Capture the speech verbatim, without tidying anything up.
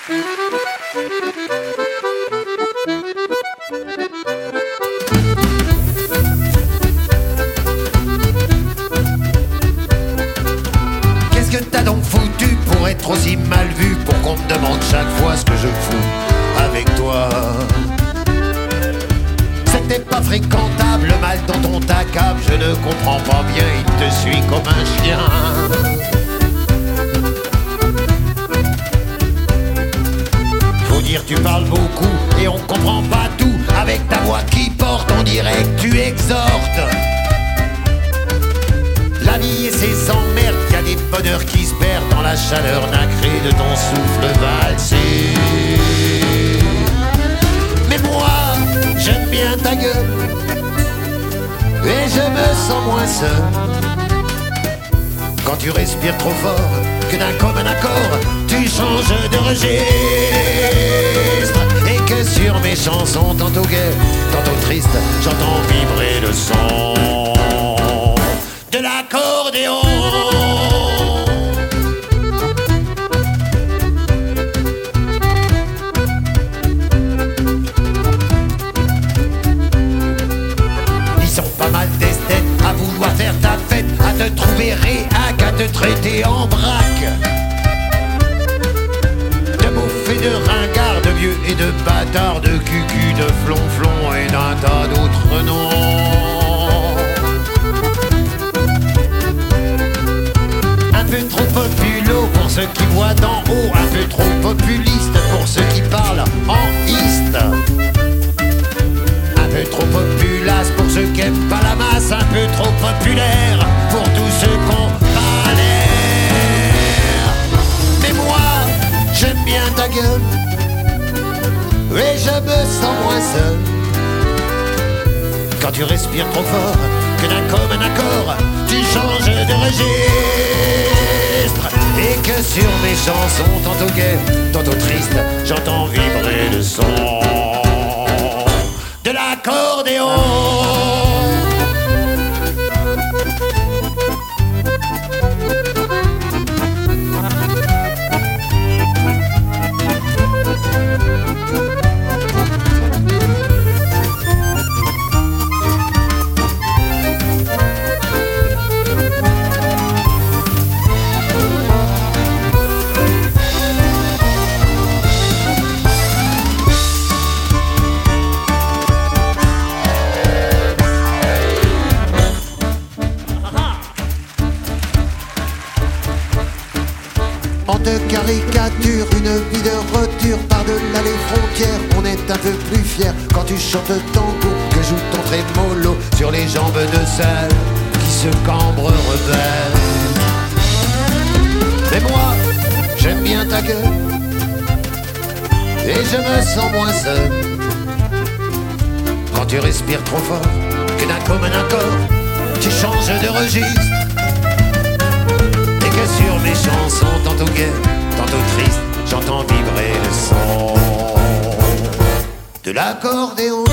Qu'est-ce que t'as donc foutu pour être aussi mal vu, pour qu'on me demande chaque fois ce que je fous avec toi? C'était pas fréquentable, le mal dont on t'accable, je ne comprends pas bien, il te suit comme un chien. Faut dire tu parles beaucoup et on comprend pas tout, avec ta voix qui porte, on dirait que tu exhortes. La vie et ses emmerdes, y a des bonheurs qui se perdent dans la chaleur nacrée de ton souffle valsé. Mais moi, j'aime bien ta gueule et je me sens moins seul quand tu respires trop fort, que d'un commun accord tu changes de registre, et que sur mes chansons tantôt gaies, tantôt tristes, j'entends vibrer le son de l'accordéon. À vouloir faire ta fête, à te trouver réac, à te traiter en braque, de bouffer de ringards, de vieux et de bâtards, de cucu, de flonflon et d'un tas d'autres noms. Un peu trop populo pour ceux qui voient d'en haut, un peu trop populiste pour ceux qui parlent en iste, un peu trop populace pour ceux qui aiment pas la masse, un peu trop populaire pour tous ceux qu'on pas l'air. Mais moi, j'aime bien ta gueule et je me sens moins seul quand tu respires trop fort, que d'un commun accord tu changes de registre, et que sur mes chansons tantôt gaies, tantôt tristes, j'entends vibrer le son de l'accordéon. De caricature, une vie de rupture par-delà les frontières. On est un peu plus fier quand tu chantes tango, que joue ton trémolo sur les jambes de celle qui se cambre rebelle. Mais moi, j'aime bien ta gueule et je me sens moins seul quand tu respires trop fort, que d'un commun accord tu changes de registre, que sur mes chansons tantôt gaies, tantôt tristes, j'entends vibrer le son de l'accordéon.